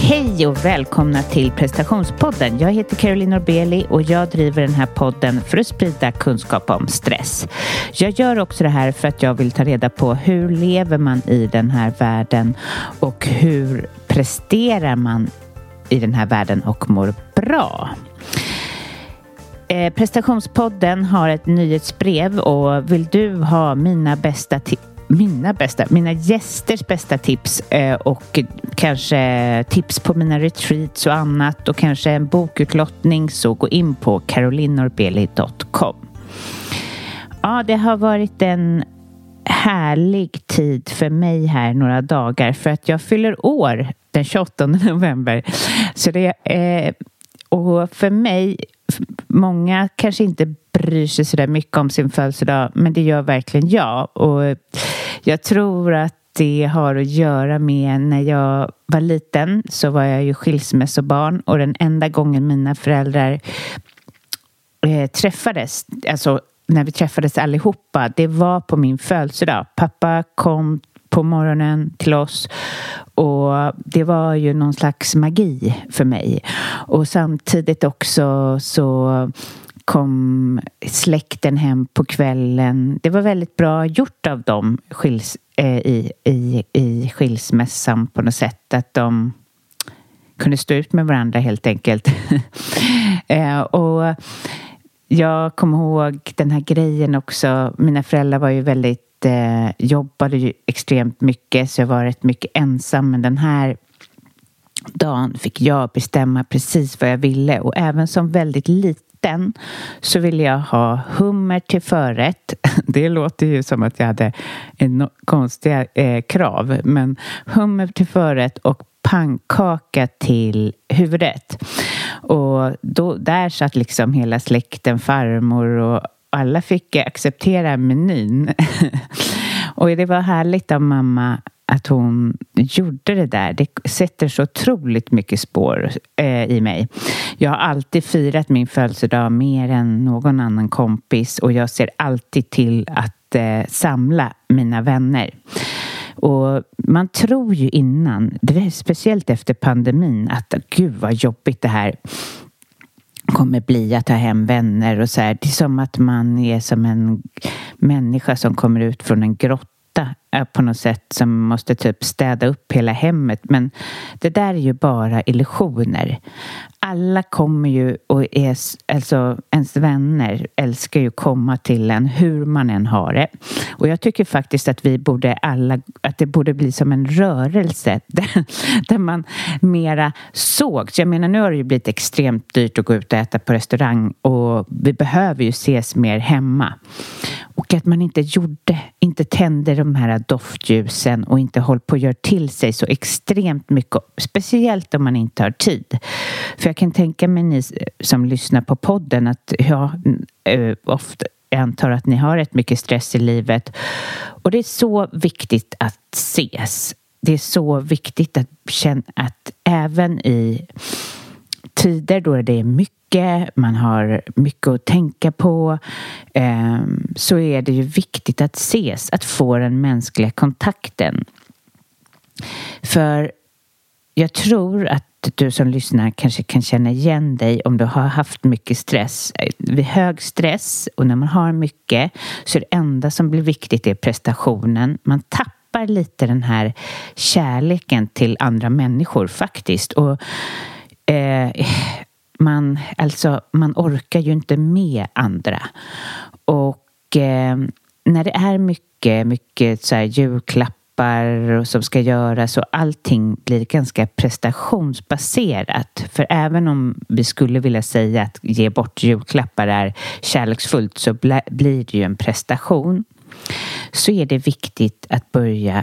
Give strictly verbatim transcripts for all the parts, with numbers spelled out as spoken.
Hej och välkomna till prestationspodden. Jag heter Caroline Norbeli och jag driver den här podden för att sprida kunskap om stress. Jag gör också det här för att jag vill ta reda på hur lever man i den här världen och hur presterar man i den här världen och mår bra. Eh, prestationspodden har ett nyhetsbrev och vill du ha mina bästa tips Mina bästa, mina gästers bästa tips eh, och kanske tips på mina retreats och annat och kanske en bokutlottning, så gå in på caroline norbeli punkt com. Ja, det har varit en härlig tid för mig här några dagar för att jag fyller år den tjugoåttonde november. Så det är, och för mig, många kanske inte bryr sig så där mycket om sin födelsedag, men det gör verkligen jag. Och jag tror att det har att göra med när jag var liten så var jag ju skilsmässobarn och den enda gången mina föräldrar eh, träffades, alltså när vi träffades allihopa, det var på min födelsedag. Pappa kom på morgonen till oss och det var ju någon slags magi för mig. Och samtidigt också så kom släkten hem på kvällen. Det var väldigt bra gjort av dem skils, eh, i, i, i skilsmässan på något sätt. Att de kunde stå ut med varandra helt enkelt. eh, och jag kommer ihåg den här grejen också. Mina föräldrar var ju väldigt, eh, jobbade ju extremt mycket så jag var rätt mycket ensam. Men den här dagen fick jag bestämma precis vad jag ville. Och även som väldigt liten så ville jag ha hummer till förrätt. Det låter ju som att jag hade en konstiga eh, krav. Men hummer till förrätt och pannkaka till huvudrätt. Och då, där satt liksom hela släkten, farmor och alla fick acceptera menyn. Och det var härligt av mamma att hon gjorde det där. Det sätter så otroligt mycket spår eh, i mig. Jag har alltid firat min födelsedag mer än någon annan kompis. Och jag ser alltid till att eh, samla mina vänner. Och man tror ju innan, det är speciellt efter pandemin, att gud vad jobbigt det här kommer bli att ta hem vänner och så här. Det är som att man är som en människa som kommer ut från en grotta på något sätt som måste typ städa upp hela hemmet. Men det där är ju bara illusioner. Alla kommer ju och är, alltså ens vänner älskar ju komma till en hur man än har det. Och jag tycker faktiskt att vi borde alla, att det borde bli som en rörelse där, där man mera såg. Jag menar, nu har det ju blivit extremt dyrt att gå ut och äta på restaurang och vi behöver ju ses mer hemma. Och att man inte gjorde, inte tände de här doftljusen och inte håll på att göra till sig så extremt mycket, speciellt om man inte har tid. För jag kan tänka mig ni som lyssnar på podden att ja, ofta, jag antar att ni har rätt mycket stress i livet. Och det är så viktigt att ses. Det är så viktigt att känna att även i tider då det är mycket, man har mycket att tänka på, eh, så är det ju viktigt att ses, att få den mänskliga kontakten. För jag tror att du som lyssnar kanske kan känna igen dig om du har haft mycket stress. Vid hög stress och när man har mycket så är det enda som blir viktigt är prestationen. Man tappar lite den här kärleken till andra människor faktiskt. Och eh, man, alltså, man orkar ju inte med andra. Och eh, när det är mycket, mycket så här julklappar och som ska göras och allting blir ganska prestationsbaserat. För även om vi skulle vilja säga att ge bort julklappar är kärleksfullt så blir det ju en prestation. Så är det viktigt att börja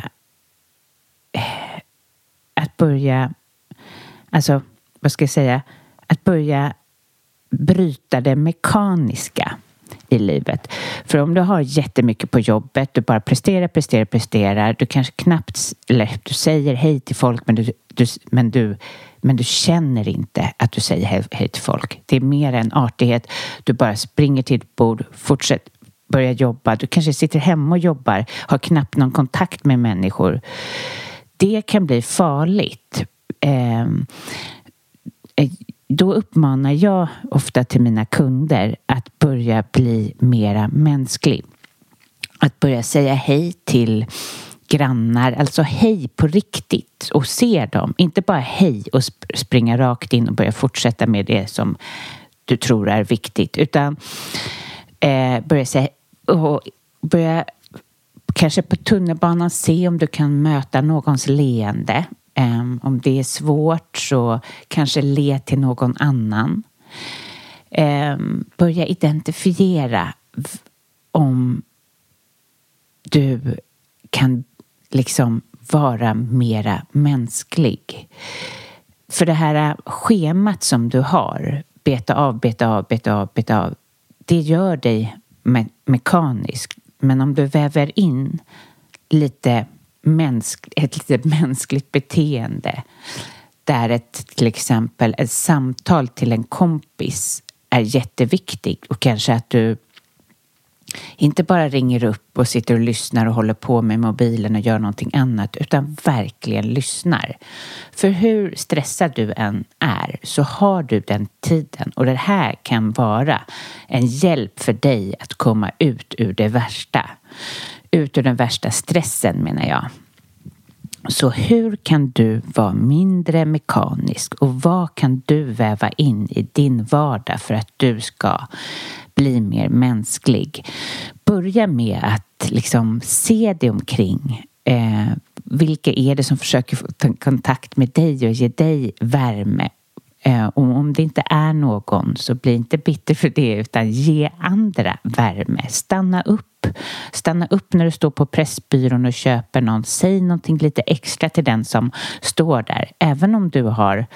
att börja alltså, vad ska jag säga, att börja bryta det mekaniska i livet. För om du har jättemycket på jobbet, du bara presterar, presterar, presterar, du kanske knappt, eller du säger hej till folk men du, du, men du, men du känner inte att du säger hej, hej till folk. Det är mer en artighet. Du bara springer till ett bord, fortsätt, börja jobba. Du kanske sitter hemma och jobbar, har knappt någon kontakt med människor. Det kan bli farligt. eh, då uppmanar jag ofta till mina kunder att börja bli mera mänsklig. Att börja säga hej till grannar, alltså hej på riktigt och se dem. Inte bara hej och sp- springa rakt in och börja fortsätta med det som du tror är viktigt, utan eh, börja säga och börja kanske på tunnelbanan se om du kan möta någons leende. Um, om det är svårt så kanske le till någon annan. Um, börja identifiera v- om du kan liksom vara mera mänsklig. För det här schemat som du har, beta av, beta av, beta av, beta av, det gör dig me- mekanisk. Men om du väver in lite mänsk- ett lite mänskligt beteende, där ett, till exempel ett samtal till en kompis är jätteviktigt, och kanske att du inte bara ringer upp och sitter och lyssnar och håller på med mobilen och gör någonting annat, utan verkligen lyssnar. För hur stressad du än är så har du den tiden, och det här kan vara en hjälp för dig att komma ut ur det värsta. Ut ur den värsta stressen, menar jag. Så hur kan du vara mindre mekanisk, och vad kan du väva in i din vardag för att du ska bli mer mänsklig? Börja med att liksom se dig omkring. Eh, vilka är det som försöker få ta kontakt med dig och ge dig värme? Eh, och om det inte är någon, så bli inte bitter för det, utan ge andra värme. Stanna upp. Stanna upp när du står på Pressbyrån och köper någon. Säg någonting lite extra till den som står där. Även om du har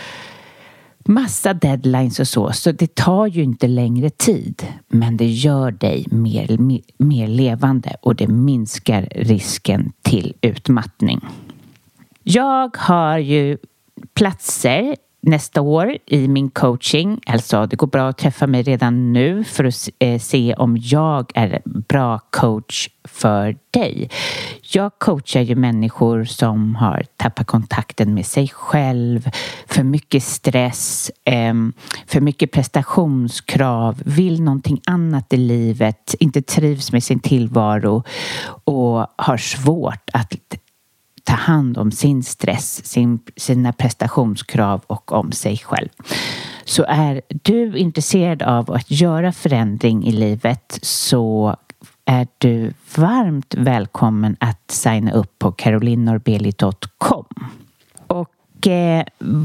massa deadlines och så, så det tar ju inte längre tid, men det gör dig mer, mer, mer levande, och det minskar risken till utmattning. Jag har ju platser nästa år i min coaching. Alltså, det går bra att träffa mig redan nu för att se om jag är bra coach för dig. Jag coachar ju människor som har tappat kontakten med sig själv, för mycket stress, för mycket prestationskrav, vill någonting annat i livet, inte trivs med sin tillvaro och har svårt att ta hand om sin stress, sin, sina prestationskrav och om sig själv. Så är du intresserad av att göra förändring i livet, så är du varmt välkommen att signa upp på caroline norbeli dot com. Och eh,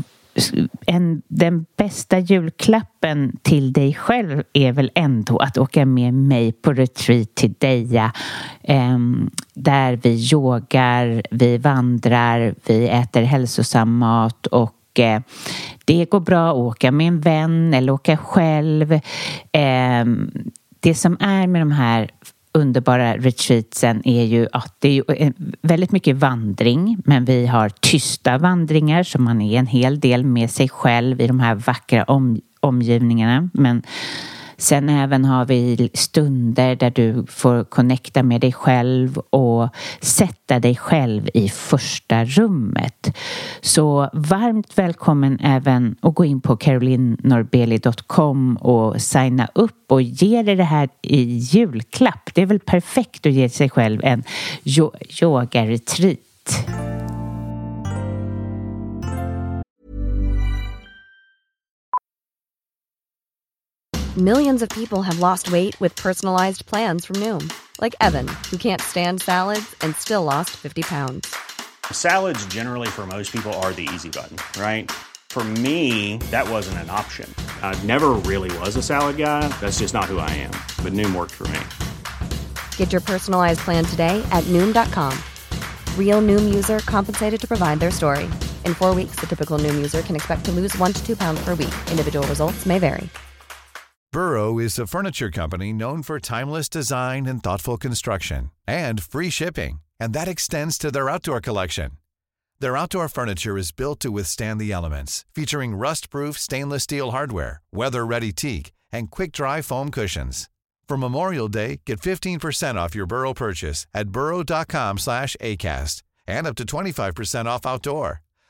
en, den bästa julklappen till dig själv är väl ändå att åka med mig på retreat till Deja, eh, där vi yogar, vi vandrar, vi äter hälsosam mat, och eh, det går bra att åka med en vän eller åka själv. Eh, det som är med de här underbara retreatsen är ju att det är väldigt mycket vandring, men vi har tysta vandringar, så man är en hel del med sig själv i de här vackra om, omgivningarna. Men sen även har vi stunder där du får connecta med dig själv och sätta dig själv i första rummet. Så varmt välkommen även att gå in på caroline norbeli dot com och signa upp och ge dig det här i julklapp. Det är väl perfekt att ge sig själv en yoga-retreat. Millions of people have lost weight with personalized plans from Noom. Like Evan, who can't stand salads and still lost fifty pounds. Salads generally for most people are the easy button, right? For me, that wasn't an option. I never really was a salad guy. That's just not who I am. But Noom worked for me. Get your personalized plan today at noom dot com. Real Noom user compensated to provide their story. In four weeks, the typical Noom user can expect to lose one to two pounds per week. Individual results may vary. Burrow is a furniture company known for timeless design and thoughtful construction, and free shipping, and that extends to their outdoor collection. Their outdoor furniture is built to withstand the elements, featuring rust-proof stainless steel hardware, weather-ready teak, and quick-dry foam cushions. For Memorial Day, get fifteen percent off your Burrow purchase at burrow dot com slash acast, and up to twenty-five percent off outdoor.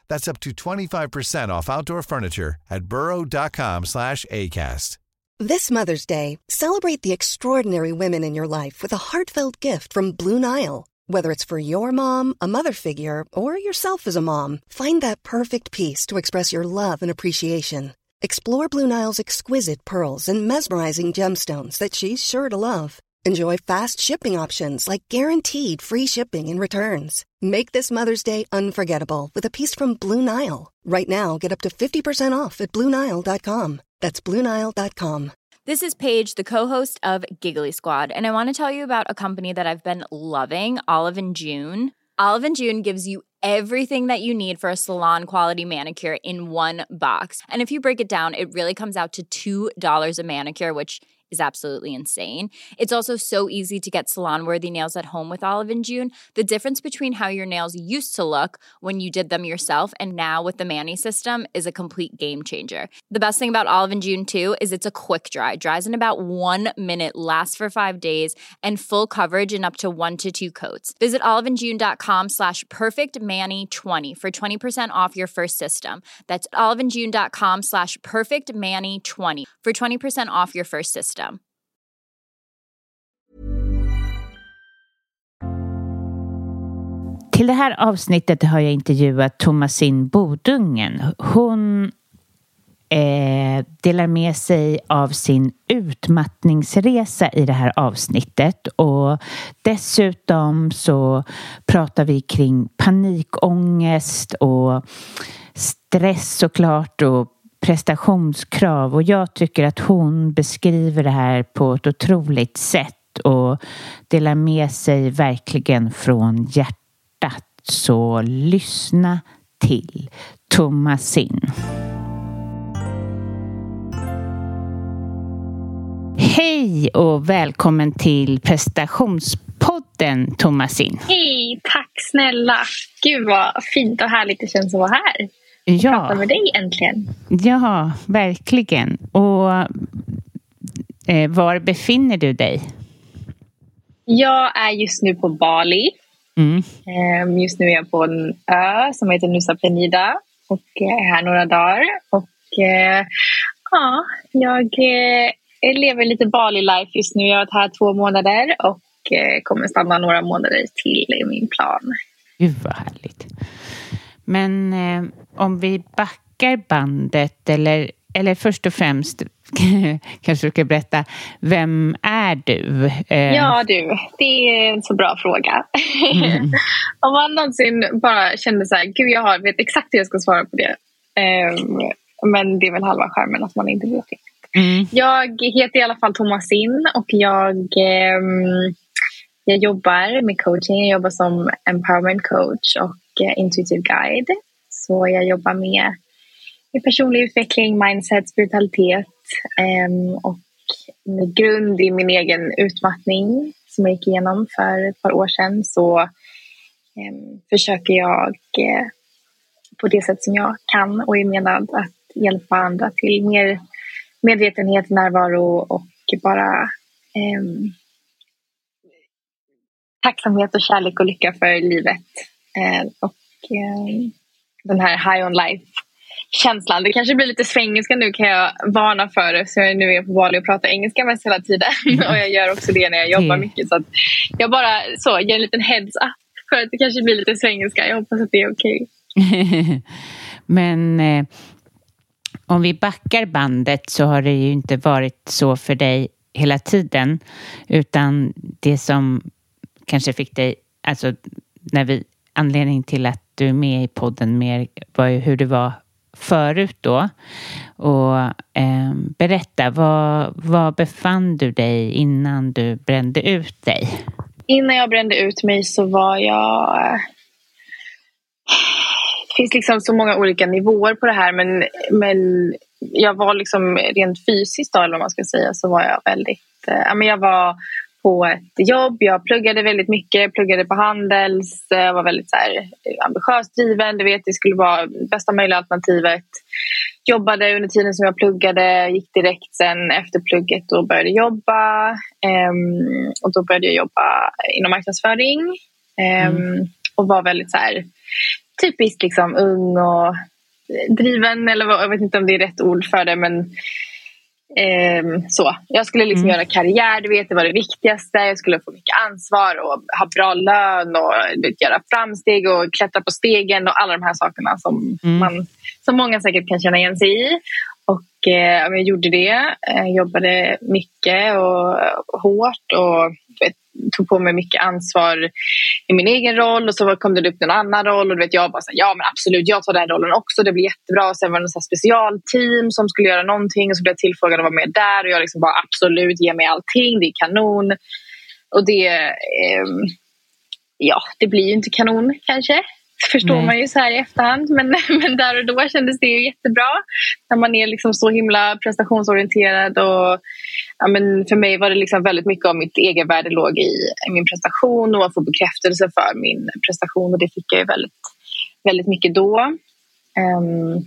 That's up to twenty-five percent off outdoor furniture at burrow.com slash ACAST. This Mother's Day, celebrate the extraordinary women in your life with a heartfelt gift from Blue Nile. Whether it's for your mom, a mother figure, or yourself as a mom, find that perfect piece to express your love and appreciation. Explore Blue Nile's exquisite pearls and mesmerizing gemstones that she's sure to love. Enjoy fast shipping options like guaranteed free shipping and returns. Make this Mother's Day unforgettable with a piece from Blue Nile. Right now, get up to fifty percent off at blue nile dot com. That's blue nile dot com. This is Paige, the co-host of Giggly Squad, and I want to tell you about a company that I've been loving, Olive and June. Olive and June gives you everything that you need for a salon-quality manicure in one box. And if you break it down, it really comes out to two dollars a manicure, which is absolutely insane. It's also so easy to get salon-worthy nails at home with Olive and June. The difference between how your nails used to look when you did them yourself and now with the Mani system is a complete game changer. The best thing about Olive and June, too, is it's a quick dry. Dries in about one minute, lasts for five days, and full coverage in up to one to two coats. Visit oliveandjune.com slash perfectmani20 for twenty percent off your first system. That's oliveandjune.com slash perfectmani20 for twenty percent off your first system. Till det här avsnittet har jag intervjuat Thomasine Bodungen. Hon eh, delar med sig av sin utmattningsresa i det här avsnittet. Och dessutom så pratar vi kring panikångest och stress såklart och prestationskrav. Och jag tycker att hon beskriver det här på ett otroligt sätt och delar med sig verkligen från hjärtat. Så lyssna till Thomasine. Hej och välkommen till prestationspodden, Thomasine. Hej, tack snälla. Gud vad fint och härligt det känns att vara här. Ja. Prata med dig äntligen. Ja, verkligen. Och eh, var befinner du dig? Jag är just nu på Bali. Mm. Um, just nu är jag på en ö som heter Nusa Penida och är här några dagar. Och uh, ja, jag uh, lever lite Bali-life just nu. Jag har varit här två månader och uh, kommer stanna några månader till i min plan. Gud vad härligt. Men eh, om vi backar bandet eller, eller först och främst kanske du ska berätta, vem är du? Eh... Ja du, det är en så bra fråga. Mm. Om man någonsin bara kände så här, gud jag har, vet exakt hur jag ska svara på det. Um, men det är väl halva skärmen att man inte vet det. Mm. Jag heter i alla fall Thomasine och jag, um, jag jobbar med coaching. Jag jobbar som empowerment coach och uh, intuitive guide. Så jag jobbar med, med personlig utveckling, mindset, spiritualitet um, och med grund i min egen utmattning som jag gick igenom för ett par år sedan så um, försöker jag uh, på det sätt som jag kan och är menad att hjälpa andra till mer medvetenhet, närvaro och bara um, tacksamhet och kärlek och lycka för livet uh, och um, den här high on life känslan. Det kanske blir lite svengelska nu kan jag varna för det. Så jag nu är på Bali och pratar engelska mest hela tiden. Och jag gör också det när jag jobbar mycket. Så att jag bara så, ger en liten heads up för att det kanske blir lite svengelska. Jag hoppas att det är okej. Okay. Men eh, om vi backar bandet så har det ju inte varit så för dig hela tiden. Utan det som kanske fick dig, alltså när vi, anledning till att du är med i podden mer var ju hur det var förut då. Och eh, berätta, var, var befann du dig innan du brände ut dig? Innan jag brände ut mig så var jag... Det finns liksom så många olika nivåer på det här, men, men jag var liksom rent fysiskt då, eller vad man ska säga, så var jag väldigt... Ja, men jag var på ett jobb, jag pluggade väldigt mycket, pluggade på Handels, jag var väldigt så här ambitiöst driven, du vet, det skulle vara bästa möjliga alternativet. Jobbade under tiden som jag pluggade, gick direkt sen efter plugget och började jobba. Um, och då började jag jobba inom marknadsföring um, mm. och var väldigt så här typiskt liksom ung och driven, eller vad, jag vet inte om det är rätt ord för det, men eh, så. Jag skulle liksom mm. göra karriär, du vet, det var det viktigaste. Jag skulle få mycket ansvar och ha bra lön och vet, göra framsteg och klättra på stegen och alla de här sakerna som, mm. man, som många säkert kan känna igen sig i. Och eh, jag gjorde det, jag jobbade mycket och, och hårt och vet, tog på mig mycket ansvar i min egen roll, och så kom det upp en annan roll och du vet, jag bara så här, ja men absolut, jag tar den rollen också, det blir jättebra. Och sen var det en specialteam som skulle göra någonting och så blev jag tillfrågad att vara med där och jag liksom bara absolut, ge mig allting, det är kanon. Och det eh, ja, det blir ju inte kanon kanske, förstår Nej. man ju så här i efterhand, men, men där och då kändes det ju jättebra när man är liksom så himla prestationsorienterad. Och ja, men för mig var det liksom väldigt mycket av mitt egenvärde låg i, i min prestation och att få bekräftelse för min prestation, och det fick jag ju väldigt, väldigt mycket då. Um,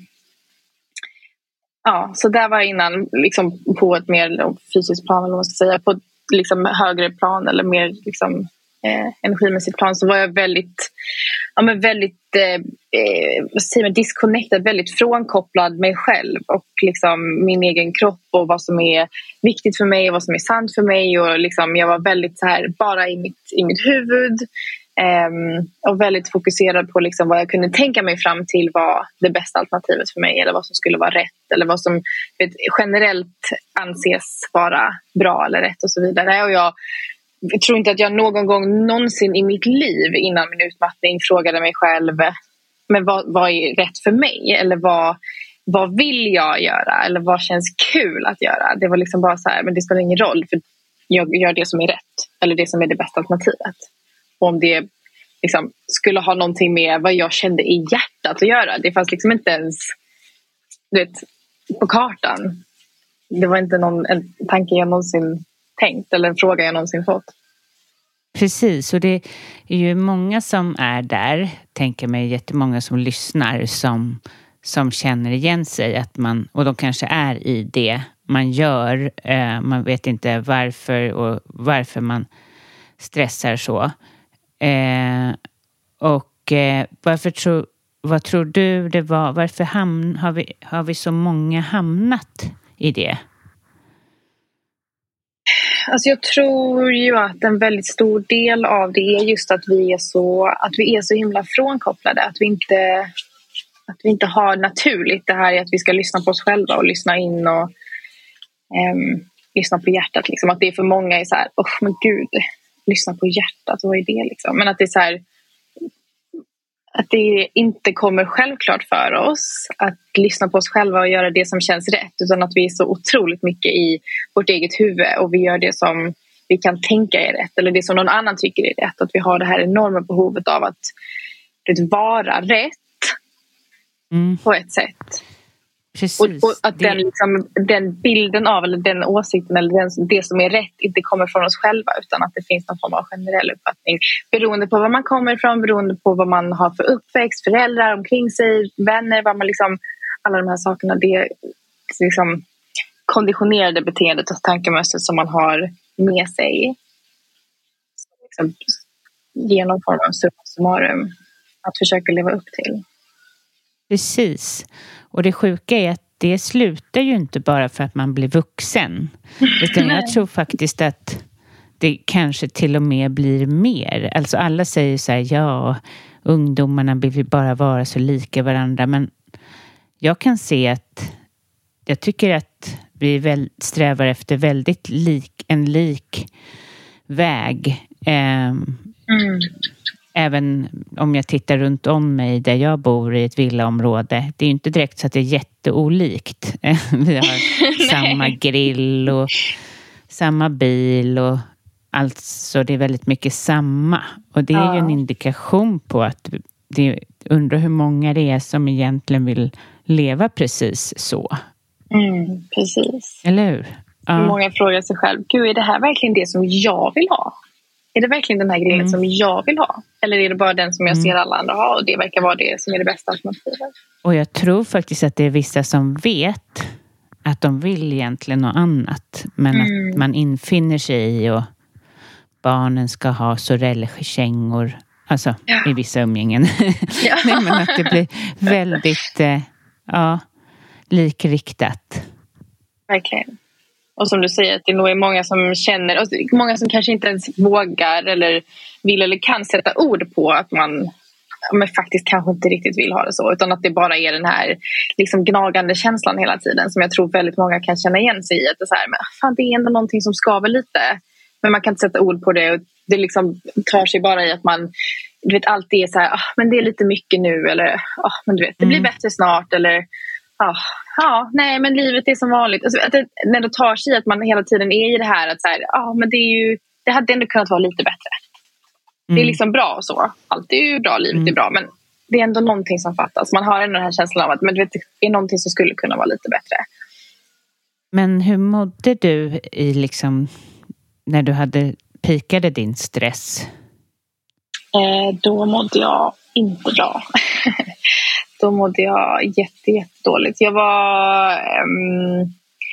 ja, så där var jag innan liksom på ett mer fysiskt plan, eller vad man ska säga, på ett liksom högre plan eller mer liksom Eh, energimässigt plan, så var jag väldigt ja, men väldigt eh, vad säger man, disconnected, väldigt frånkopplad mig själv och liksom min egen kropp och vad som är viktigt för mig och vad som är sant för mig, och liksom jag var väldigt så här bara i mitt, i mitt huvud eh, och väldigt fokuserad på liksom vad jag kunde tänka mig fram till var det bästa alternativet för mig, eller vad som skulle vara rätt, eller vad som vet, generellt anses vara bra eller rätt och så vidare. Och jag Jag tror inte att jag någon gång någonsin i mitt liv innan min utmattning frågade mig själv, men vad, vad är rätt för mig? Eller vad, vad vill jag göra? Eller vad känns kul att göra? Det var liksom bara så här, men det spelar ingen roll, för jag gör det som är rätt. Eller det som är det bästa alternativet. Och om det liksom skulle ha någonting med vad jag kände i hjärtat att göra. Det fanns liksom inte ens du vet, på kartan. Det var inte någon en tanke jag någonsin tänkt eller en fråga jag någonsin fått. Precis, och det är ju många som är där, tänker mig jättemånga som lyssnar som, som känner igen sig att man, och de kanske är i det man gör, eh, man vet inte varför och varför man stressar så. Eh, och eh, varför tror, vad tror du det var, varför hamn, har, vi, har vi så många hamnat i det? Alltså jag tror ju att en väldigt stor del av det är just att vi är så, att vi är så himla frånkopplade. Att vi inte, att vi inte har naturligt det här i att vi ska lyssna på oss själva och lyssna in och um, lyssna på hjärtat. Liksom. Att det är för många är så här, åh men gud, lyssna på hjärtat, vad är det liksom? Men att det är så här, att det inte kommer självklart för oss att lyssna på oss själva och göra det som känns rätt, utan att vi är så otroligt mycket i vårt eget huvud och vi gör det som vi kan tänka är rätt, eller det som någon annan tycker är rätt. Att vi har det här enorma behovet av att det vara rätt mm. på ett sätt. Precis. Och, och att den, liksom, den bilden av, eller den åsikten eller den, det som är rätt inte kommer från oss själva, utan att det finns någon form av generell uppfattning beroende på var man kommer ifrån, beroende på vad man har för uppväxt, föräldrar omkring sig, vänner, vad man liksom, alla de här sakerna, det liksom konditionerade beteendet och tankemönstret som man har med sig liksom, genom form av summa summarum att försöka leva upp till. Precis. Och det sjuka är att det slutar ju inte bara för att man blir vuxen. Utan jag tror faktiskt att det kanske till och med blir mer. Alltså alla säger så här, ja, ungdomarna vill bara vara så lika varandra. Men jag kan se att jag tycker att vi väl strävar efter väldigt lik, en lik väg. Eh, mm. Även om jag tittar runt om mig där jag bor i ett villaområde. Det är ju inte direkt så att det är jätteolikt. Vi har samma grill och samma bil och alltså det är väldigt mycket samma. Och det är ja. ju en indikation på att det, undrar hur många det är som egentligen vill leva precis så. Mm, precis. Eller hur? Ja. Många frågar sig själv, gud är det här verkligen det som jag vill ha? Är det verkligen den här grillen mm. som jag vill ha? Eller är det bara den som jag ser alla andra ha och det verkar vara det som är det bästa alternativet? Och jag tror faktiskt att det är vissa som vet att de vill egentligen något annat. Men mm. att man infinner sig i och barnen ska ha sorellkängor Alltså ja. i vissa umgängen. Ja. Nej, men att det blir väldigt eh, ja, likriktat. Verkligen. Och som du säger, att det nog är många som känner, och många som kanske inte ens vågar eller vill eller kan sätta ord på att man men faktiskt kanske inte riktigt vill ha det så, utan att det bara är den här liksom gnagande känslan hela tiden som jag tror väldigt många kan känna igen sig i, att det är så här, men fan, det är ändå någonting som skaver lite, men man kan inte sätta ord på det, och det liksom tar sig bara i att man, du vet, alltid är så här, ah, men det är lite mycket nu, eller ah, men du vet, det blir mm. bättre snart, eller ah, ja, nej, men livet är som vanligt, alltså, att det, när det tar sig i att man hela tiden är i det här att så här, ah, men det är ju, det hade ändå kunnat vara lite bättre. Mm. Det är liksom bra och så. Allt är ju bra, livet mm. är bra. Men det är ändå någonting som fattas. Man har ändå den här känslan av att men du vet, det är någonting som skulle kunna vara lite bättre. Men hur mådde du i liksom när du hade pikade din stress? Eh, då mådde jag inte bra. Då mådde jag jätte, jättedåligt. Jag var... Um,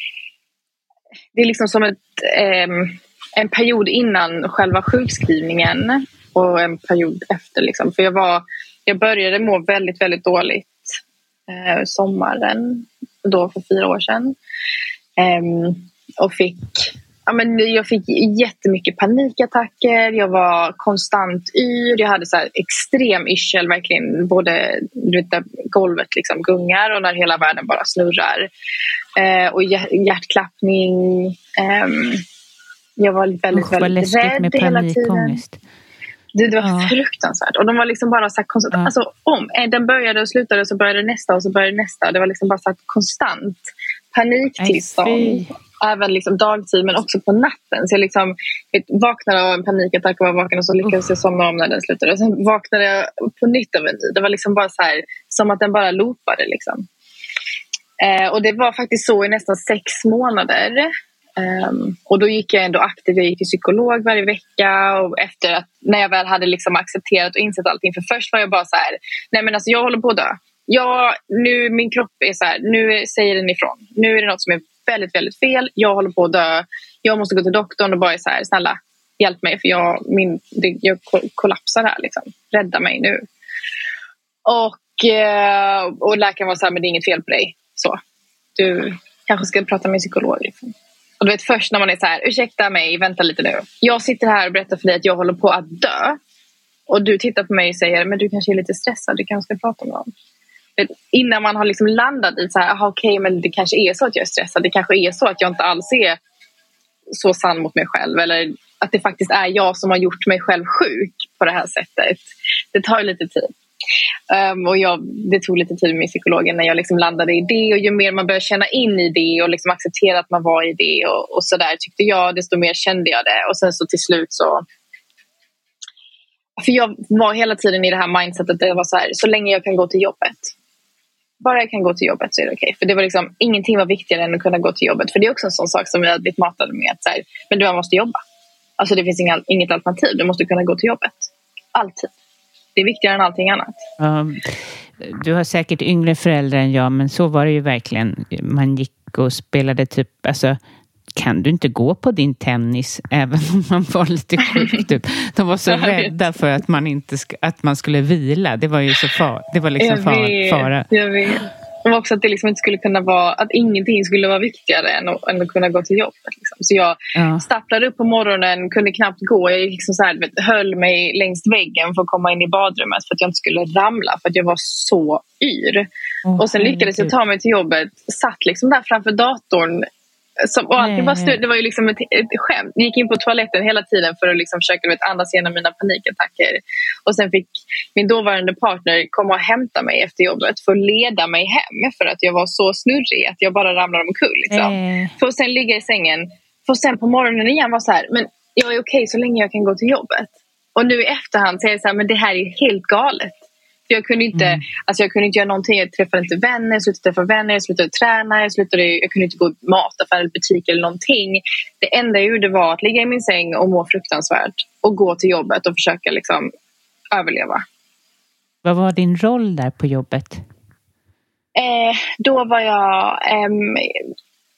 det är liksom som ett, um, en period innan själva sjukskrivningen och en period efter. Liksom. För jag, var, jag började må väldigt, väldigt dåligt eh, sommaren då för fyra år sedan. Um, och fick... Ja, men jag fick jättemycket panikattacker, jag var konstant yr, jag hade så här extrem yrsel, verkligen, både du vet, där golvet liksom gungar och när hela världen bara snurrar. Eh, och hjärtklappning, eh, jag var väldigt, Usch, väldigt rädd med hela tiden. Det, det var ja. fruktansvärt. Och de var liksom bara så här konstant, ja. Alltså om den började och slutade och så började nästa och så började nästa. Det var liksom bara så här konstant paniktillstånd. Även liksom dagtid men också på natten. Så jag liksom vet, vaknade av en panikattack och var vaken och så lyckades jag somna om när den slutade. Och sen vaknade jag på nytt av en ny. Det var liksom bara så här, som att den bara loopade liksom. Eh, och det var faktiskt så i nästan sex månader. Um, och då gick jag ändå aktivt, jag gick till psykolog varje vecka och efter att, när jag väl hade liksom accepterat och insett allting, för först var jag bara så här, nej men alltså jag håller på att dö. Jag, nu, min kropp är så här, nu säger den ifrån. Nu är det något som är väldigt, väldigt fel. Jag håller på att dö. Jag måste gå till doktorn och bara är så här, snälla, hjälp mig för jag, min, det, jag kollapsar här liksom. Rädda mig nu. Och, eh, och läkaren var så här, men det är inget fel på dig. Så, du kanske ska prata med en psykolog liksom. Och du vet, först när man är så här, ursäkta mig, vänta lite nu. Jag sitter här och berättar för dig att jag håller på att dö. Och du tittar på mig och säger, men du kanske är lite stressad, du kanske ska prata med någon. Innan man har liksom landat i så här, aha, okej, men det kanske är så att jag är stressad. Det kanske är så att jag inte alls är så sann mot mig själv. Eller att det faktiskt är jag som har gjort mig själv sjuk på det här sättet. Det tar ju lite tid. Um, och jag, det tog lite tid med psykologen när jag liksom landade i det. Och ju mer man börjar känna in i det och liksom acceptera att man var i det och, och sådär tyckte jag, desto mer kände jag det. Och sen så till slut så... För jag var hela tiden i det här mindsetet där jag var så här, så länge jag kan gå till jobbet. Bara jag kan gå till jobbet så är det okej. Okay. För det var liksom, ingenting var viktigare än att kunna gå till jobbet. För det är också en sån sak som vi hade blivit matade med. Att så här, men du måste jobba. Alltså det finns inga, inget alternativ. Du måste kunna gå till jobbet. Alltid. Det är viktigare än allting annat. Um, du har säkert yngre föräldrar än jag. Men så var det ju verkligen. Man gick och spelade typ... Alltså, kan du inte gå på din tennis även om man var lite sjuk typ. De var så rädda för att man inte sk- att man skulle vila. Det var ju så far, det var liksom jag vet, far, fara. Jag vet. Och också att det liksom inte skulle kunna vara, att ingenting skulle vara viktigare än att, än att kunna gå till jobbet liksom. Så jag ja. stapplade upp på morgonen, kunde knappt gå. Jag liksom så här, vet, höll mig längs väggen för att komma in i badrummet för att jag inte skulle ramla, för att jag var så yr. Oh, och sen lyckades jag ta mig till jobbet, satt liksom där framför datorn. Som, och alltid var stöd, det var ju liksom ett, ett skämt. Jag gick in på toaletten hela tiden för att liksom försöka vet, andas igenom mina panikattacker. Och sen fick min dåvarande partner komma och hämta mig efter jobbet för att leda mig hem. För att jag var så snurrig att jag bara ramlade omkull. Liksom. Mm. För att sen ligga i sängen. För att sen på morgonen igen var så här, men jag är okej så länge jag kan gå till jobbet. Och nu i efterhand säger jag så här, men det här är helt galet. För jag kunde inte, mm. alltså jag kunde inte göra någonting. Jag träffade inte vänner, jag slutade träffa vänner, jag slutade träna, jag, slutade, jag kunde inte gå i mataffär eller butik eller någonting. Det enda jag gjorde var att ligga i min säng och må fruktansvärt och gå till jobbet och försöka liksom överleva. Vad var din roll där på jobbet? Eh, då var jag eh,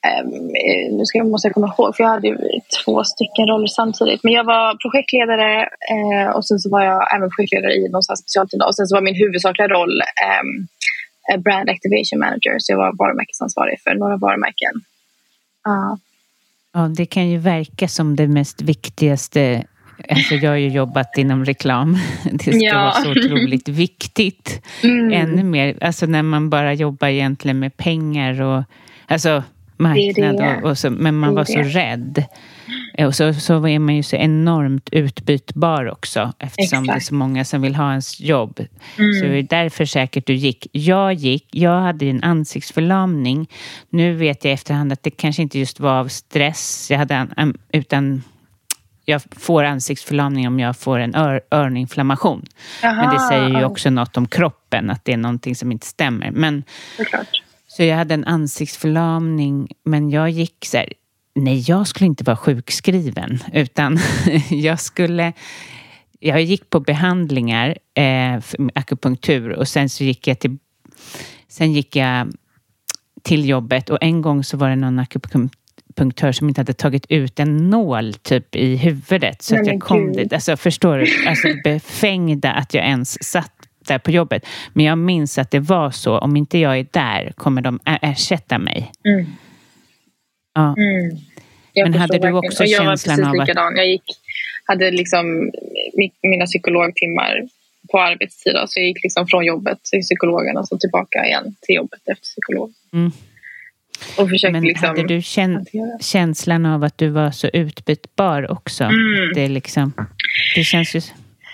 Um, nu ska jag, måste jag komma ihåg, för jag hade ju två stycken roller samtidigt. Men jag var projektledare uh, och sen så var jag även projektledare i någon specialteam. Och sen så var min huvudsakliga roll um, brand activation manager. Så jag var varumärkesansvarig för några varumärken. Uh. Ja, det kan ju verka som det mest viktigaste. Alltså jag har ju jobbat inom reklam. Det ska ja. vara så otroligt viktigt. Mm. Ännu mer, alltså när man bara jobbar egentligen med pengar och alltså marknad det det. Och, och så, men man det var så det. rädd. Och så, så är man ju så enormt utbytbar också, eftersom Exakt. det är så många som vill ha ens jobb. Mm. Så det är därför säkert du gick. Jag gick, jag hade en ansiktsförlamning. Nu vet jag i efterhand att det kanske inte just var av stress. Jag hade en, utan jag får ansiktsförlamning om jag får en ör, öroninflammation. Aha, men det säger ju också något om kroppen, att det är någonting som inte stämmer. Men, så jag hade en ansiktsförlamning, men jag gick så här, nej, jag skulle inte vara sjukskriven, utan jag skulle, jag gick på behandlingar, eh, för akupunktur, och sen så gick jag till, sen gick jag till jobbet, och en gång så var det någon akupunktör som inte hade tagit ut en nål typ i huvudet, så nej, att jag kom dit, alltså förstår du, alltså befängda att jag ens satt där på jobbet. Men jag minns att det var så, om inte jag är där kommer de ersätta mig. Mm. Ja. Mm. Men hade du också jag känslan av att... Jag gick, hade liksom mina psykologtimmar på arbetstid. Så jag gick liksom från jobbet till psykologen och så tillbaka igen till jobbet efter psykolog. Mm. Och försökte Men liksom hade du kän- känslan av att du var så utbytbar också? Mm. Det, liksom, det känns ju...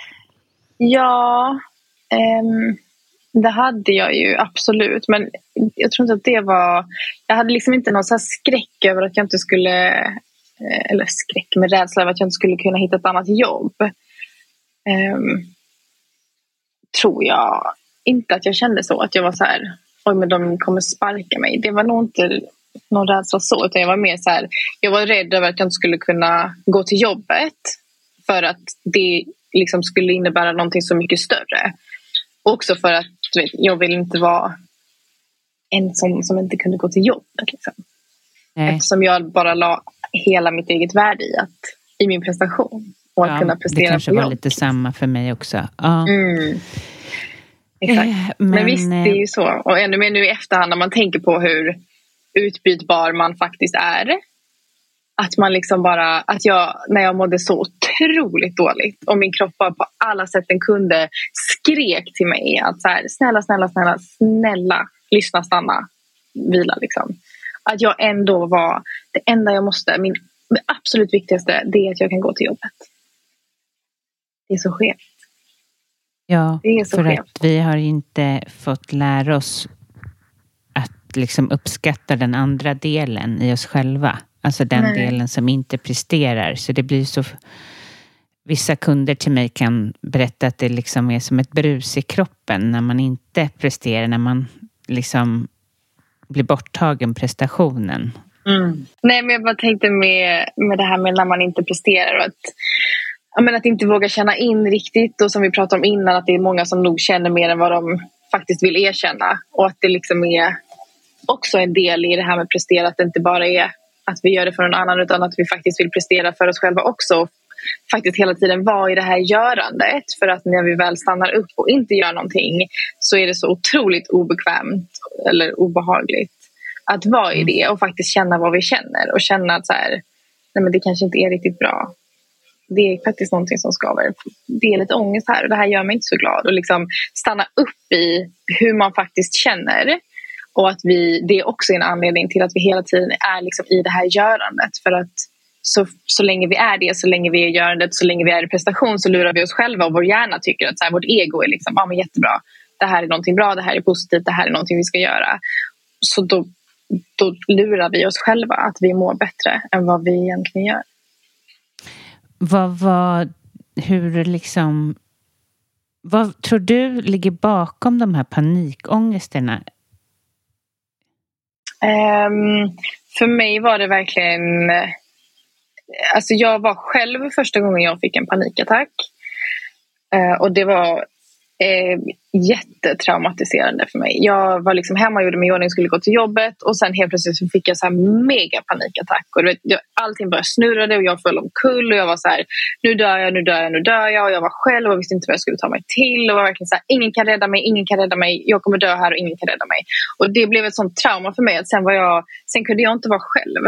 Ja... Um... Det hade jag ju absolut, men jag tror inte att det var... Jag hade liksom inte någon så här skräck över att jag inte skulle... Eller skräck med rädsla över att jag inte skulle kunna hitta ett annat jobb. Um, tror jag inte att jag kände så. Att jag var så här, oj men de kommer sparka mig. Det var nog inte någon rädsla så, utan jag var mer så här... Jag var rädd över att jag inte skulle kunna gå till jobbet. För att det liksom skulle innebära någonting så mycket större. Också för att du vet, jag vill inte vara en som, som inte kunde gå till jobbet. Liksom. Eftersom jag bara la hela mitt eget värde i, att, i min prestation. Och att ja, kunna prestera det kanske på var jobb. Lite samma för mig också. Ja. Mm. Exakt. Eh, men, men visst, det är ju så. Och ännu mer nu i efterhand när man tänker på hur utbytbar man faktiskt är. Att man liksom bara, att jag, när jag mådde så otroligt dåligt och min kropp bara på alla sätt den kunde skrek till mig att så här, snälla, snälla, snälla, snälla, lyssna, stanna, vila liksom. Att jag ändå var, det enda jag måste, min absolut viktigaste, det är att jag kan gå till jobbet. Det är så skevt. Ja, det är så för skevt. Att vi har inte fått lära oss att liksom uppskatta den andra delen i oss själva. Alltså den Nej. delen som inte presterar. Så det blir så... Vissa kunder till mig kan berätta att det liksom är som ett brus i kroppen när man inte presterar. När man liksom blir borttagen prestationen. Mm. Nej, men jag bara tänkte med, med det här med när man inte presterar. Och att, jag menar, att inte våga känna in riktigt. Och som vi pratade om innan, att det är många som nog känner mer än vad de faktiskt vill erkänna. Och att det liksom är också en del i det här med prestera. Att det inte bara är att vi gör det för någon annan, utan att vi faktiskt vill prestera för oss själva också. Faktiskt hela tiden vara i det här görandet. För att när vi väl stannar upp och inte gör någonting, så är det så otroligt obekvämt eller obehagligt att vara i det och faktiskt känna vad vi känner. Och känna att så här, nej men det kanske inte är riktigt bra. Det är faktiskt någonting som skaver. Det är lite ångest här och det här gör mig inte så glad. Och liksom stanna upp i hur man faktiskt känner. Och att vi, det är också en anledning till att vi hela tiden är liksom i det här görandet. För att så, så länge vi är det, så länge vi är i görandet, så länge vi är i prestation, så lurar vi oss själva. Och vår hjärna tycker att så här, vårt ego är liksom, ja men jättebra. Det här är någonting bra, det här är positivt, det här är någonting vi ska göra. Så då, då lurar vi oss själva att vi mår bättre än vad vi egentligen gör. Vad var, hur liksom, vad tror du ligger bakom de här panikångesterna? Um, för mig var det verkligen, alltså jag var själv första gången jag fick en panikattack. Uh, och det var eh, jättetraumatiserande för mig. Jag var liksom hemma och gjorde mig i ordning, skulle gå till jobbet och sen helt plötsligt så fick jag så här mega panikattack och du vet, jag, allting bara snurrade och jag föll omkull och jag var så här, nu dör jag, nu dör jag, nu dör jag och jag var själv och visste inte vad jag skulle ta mig till och var verkligen så här, ingen kan rädda mig, ingen kan rädda mig, jag kommer dö här och ingen kan rädda mig. Och det blev ett sånt trauma för mig att sen var jag, sen kunde jag inte vara själv.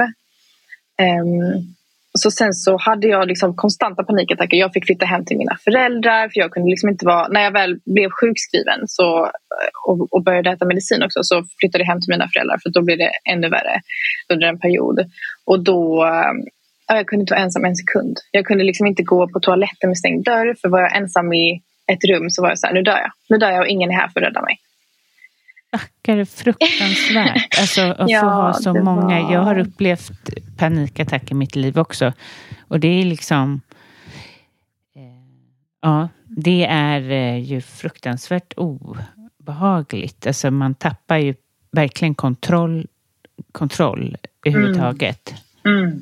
Um, Så sen så hade jag liksom konstanta panikattacker. Jag fick flytta hem till mina föräldrar. För jag kunde liksom inte vara... När jag väl blev sjukskriven så, och, och började äta medicin också, så flyttade jag hem till mina föräldrar. För då blev det ännu värre under en period. Och då... Ja, jag kunde inte vara ensam en sekund. Jag kunde liksom inte gå på toaletten med stängd dörr. För var jag ensam i ett rum så var jag så här, nu dör jag. Nu dör jag och ingen är här för att rädda mig. Stackare, fruktansvärt. Alltså att ja, få ha så var... många. Jag har upplevt panikattack i mitt liv också. Och det är liksom... Eh, ja, det är eh, ju fruktansvärt obehagligt. Alltså man tappar ju verkligen kontroll, kontroll överhuvudtaget. Mm. Mm.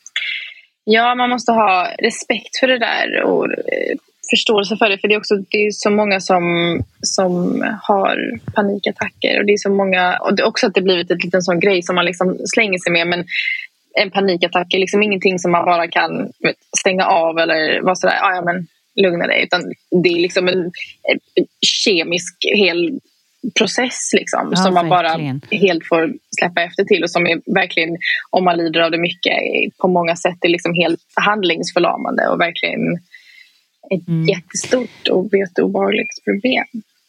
Ja, man måste ha respekt för det där och eh, förståelse för det. För det är också det är så många som, som har panikattacker. Och det är så många, och det är också att det blivit ett liten sån grej som man liksom slänger sig med. Men en panikattack är liksom ingenting som man bara kan vet, stänga av eller vara sådär, ah, ja men lugna dig. Utan det är liksom en, en kemisk hel process liksom, ja, som man verkligen bara helt får släppa efter till och som är verkligen, om man lider av det mycket, på många sätt är liksom helt handlingsförlamande och verkligen ett mm. jättestort och jätteobehagligt problem.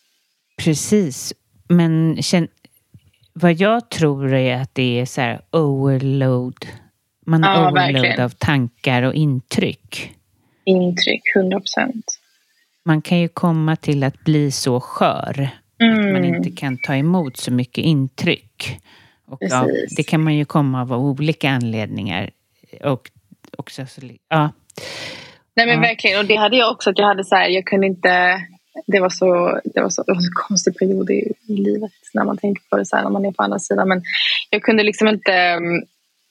Precis, men känn, vad jag tror är att det är så här overload, man har ja, overload verkligen. Av tankar och intryck. Intryck, hundra procent. Man kan ju komma till att bli så skör mm. att man inte kan ta emot så mycket intryck. Och av, det kan man ju komma av olika anledningar. Och också så, ja. Nej men ja. verkligen, och det hade jag också, att jag hade så här, jag kunde inte, det var så, det var så, det var så konstig period i, i livet när man tänker på det så här, när man är på andra sidan, men jag kunde liksom inte um,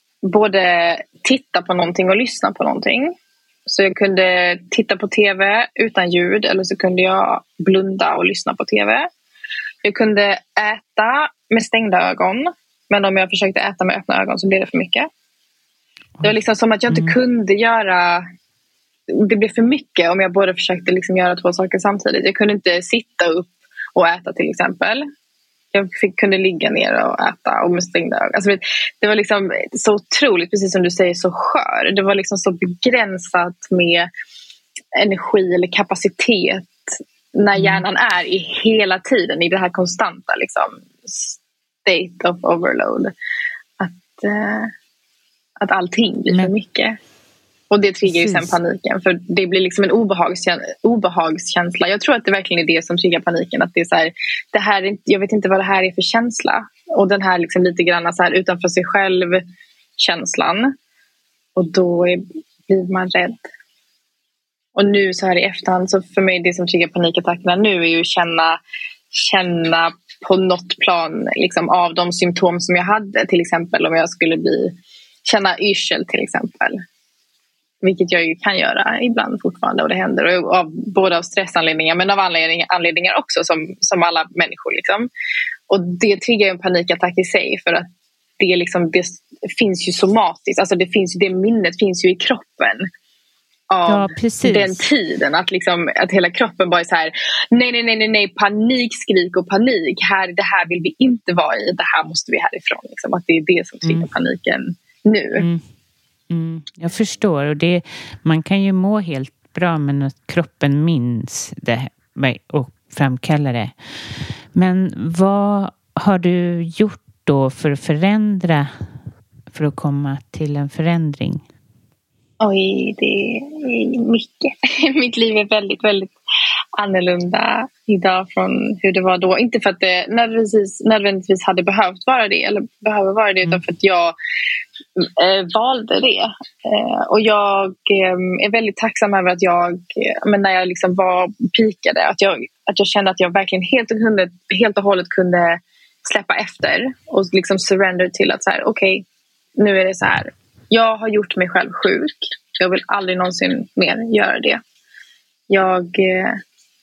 både titta på någonting och lyssna på någonting. Så jag kunde titta på tv utan ljud, eller så kunde jag blunda och lyssna på tv. Jag kunde äta med stängda ögon, men om jag försökte äta med öppna ögon så blev det för mycket. Det var liksom som att jag inte mm. kunde göra, det blev för mycket om jag både försökte liksom göra två saker samtidigt. Jag kunde inte sitta upp och äta till exempel. Jag fick, kunde ligga ner och äta och med stängda ögon. Alltså, det var liksom så otroligt, precis som du säger, så skör. Det var liksom så begränsat med energi eller kapacitet när hjärnan är i hela tiden i det här konstanta liksom, state of overload. Att, uh, att allting blir Men... för mycket. Och det triggar ju sen paniken. För det blir liksom en obehagskänsla, obehagskänsla. Jag tror att det verkligen är det som triggar paniken. Att det är så här, det här är, jag vet inte vad det här är för känsla. Och den här liksom lite grann så här utanför sig själv känslan. Och då är, blir man rädd. Och nu så här i efterhand, så för mig det som triggar panikattackerna nu är ju att känna, känna på något plan liksom, av de symptom som jag hade. Till exempel om jag skulle bli, känna yrsel till exempel. Vilket jag ju kan göra ibland fortfarande, och det händer. Och av, både av stressanledningar men av anledningar, anledningar också som, som alla människor. Liksom. Och det triggar ju en panikattack i sig, för att det, liksom, det finns ju somatiskt. Alltså det, finns, det minnet finns ju i kroppen av ja, den tiden. Att, liksom, att hela kroppen bara är så här, nej, nej, nej, nej, nej, panik, skrik och panik. Här, det här vill vi inte vara i, det här måste vi härifrån. Liksom. Att det är det som triggar mm. paniken nu. Mm. Mm, jag förstår, och det, man kan ju må helt bra men att kroppen minns det och framkallar det. Men vad har du gjort då för att förändra, för att komma till en förändring? Oj, det är mycket. Mitt liv är väldigt, väldigt annorlunda idag från hur det var då. Inte för att det nödvändigtvis, nödvändigtvis hade behövt vara det, eller behöver vara det, mm. utan för att jag eh, valde det. Eh, och jag eh, är väldigt tacksam över att jag, eh, men när jag liksom var pikade, att jag, att jag kände att jag verkligen helt och, hundet, helt och hållet kunde släppa efter och liksom surrender till att så här, okej, okay, nu är det så här. Jag har gjort mig själv sjuk. Jag vill aldrig någonsin mer göra det. Jag,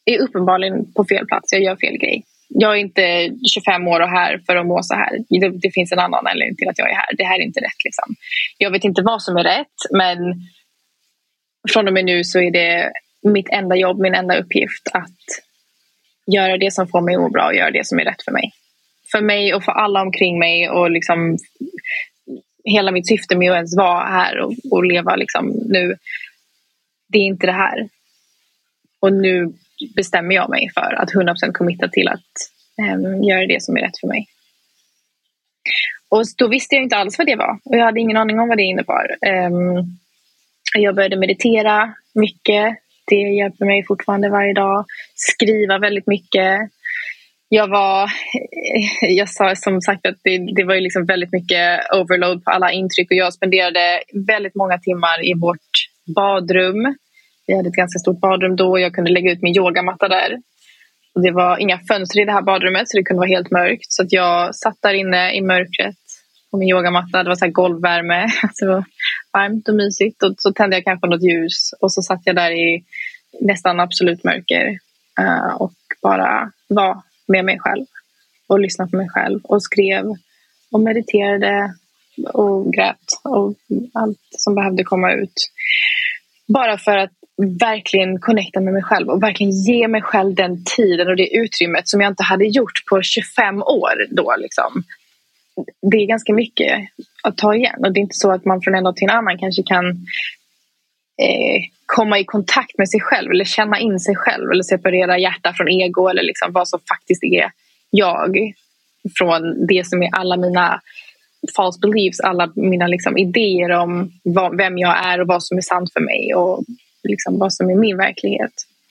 är uppenbarligen på fel plats. Jag gör fel grej. Jag är inte tjugofem år och här för att må så här. Det, det finns en annan anledning till att jag är här. Det här är inte rätt liksom. Jag vet inte vad som är rätt, men från och med nu så är det mitt enda jobb, min enda uppgift att göra det som får mig att må bra och göra det som är rätt för mig. För mig och för alla omkring mig och liksom hela mitt syfte med att ens vara här och, och leva liksom nu, det är inte det här. Och nu bestämmer jag mig för att hundra procent committa till att um, göra det som är rätt för mig. Och då visste jag inte alls vad det var. Och jag hade ingen aning om vad det innebar. Um, jag började meditera mycket. Det hjälper mig fortfarande varje dag. Skriva väldigt mycket. Jag var, jag sa som sagt att det, det var ju liksom väldigt mycket overload på alla intryck. Och jag spenderade väldigt många timmar i vårt badrum. Vi hade ett ganska stort badrum då och jag kunde lägga ut min yogamatta där. Och det var inga fönster i det här badrummet så det kunde vara helt mörkt. Så att jag satt där inne i mörkret på min yogamatta. Det var så här golvvärme. Det var varmt och mysigt. Och så tände jag kanske något ljus. Och så satt jag där i nästan absolut mörker. Och bara var med mig själv. Och lyssnade på mig själv. Och skrev och mediterade och grät. Och allt som behövde komma ut. Bara för att verkligen connecta med mig själv och verkligen ge mig själv den tiden och det utrymmet som jag inte hade gjort på tjugofem år då liksom. Det är ganska mycket att ta igen och det är inte så att man från en dag till en annan kanske kan eh, komma i kontakt med sig själv eller känna in sig själv eller separera hjärta från ego eller liksom vad som faktiskt är jag från det som är alla mina false beliefs, alla mina liksom idéer om vad, vem jag är och vad som är sant för mig och liksom vad som är min verklighet.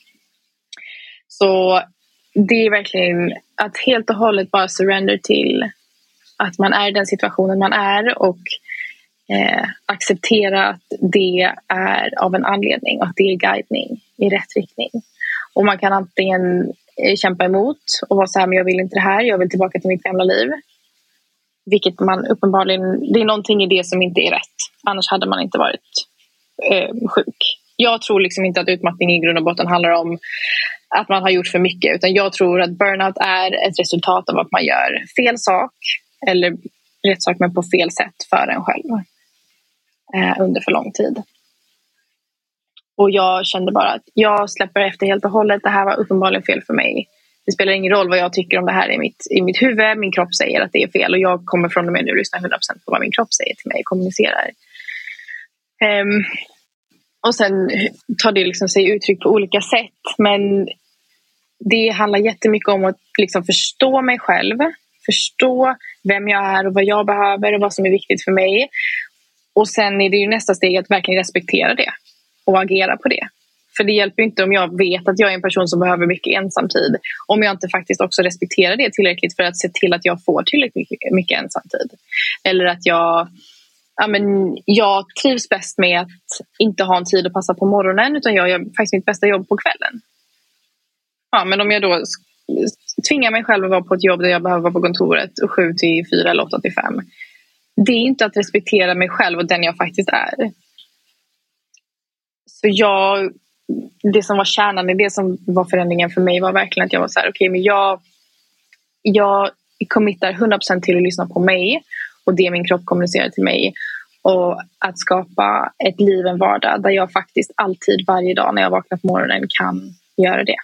Så det är verkligen att helt och hållet bara surrender till att man är i den situationen man är och eh, acceptera att det är av en anledning och att det är guidning i rätt riktning. Och man kan antingen eh, kämpa emot och vara så här, men jag vill inte det här, jag vill tillbaka till mitt gamla liv. Vilket man uppenbarligen, det är någonting i det som inte är rätt. Annars hade man inte varit eh, sjuk. Jag tror liksom inte att utmattning i grund och botten handlar om att man har gjort för mycket. Utan jag tror att burnout är ett resultat av att man gör fel sak. Eller rätt sak men på fel sätt för en själv. Eh, under för lång tid. Och jag kände bara att jag släpper efter helt och hållet. Det här var uppenbarligen fel för mig. Det spelar ingen roll vad jag tycker om det här i mitt, i mitt huvud. Min kropp säger att det är fel. Och jag kommer från och med nu lyssna hundra procent på vad min kropp säger till mig och kommunicerar. Um, och sen tar det liksom sig uttryck på olika sätt. Men det handlar jättemycket om att liksom förstå mig själv. Förstå vem jag är och vad jag behöver och vad som är viktigt för mig. Och sen är det ju nästa steg att verkligen respektera det. Och agera på det. För det hjälper inte om jag vet att jag är en person som behöver mycket ensamtid. Om jag inte faktiskt också respekterar det tillräckligt för att se till att jag får tillräckligt mycket ensamtid. Eller att jag, ja men, jag trivs bäst med att inte ha en tid att passa på morgonen. Utan jag gör faktiskt mitt bästa jobb på kvällen. Ja, men om jag då tvingar mig själv att vara på ett jobb där jag behöver vara på kontoret sju till fyra eller åtta till fem. Det är inte att respektera mig själv och den jag faktiskt är. Så jag... Det som var kärnan i det som var förändringen för mig var verkligen att jag var så här, okej, okay, men jag, jag committar hundra procent till att lyssna på mig och det min kropp kommunicerar till mig och att skapa ett liv, en vardag där jag faktiskt alltid varje dag när jag vaknar på morgonen kan göra det.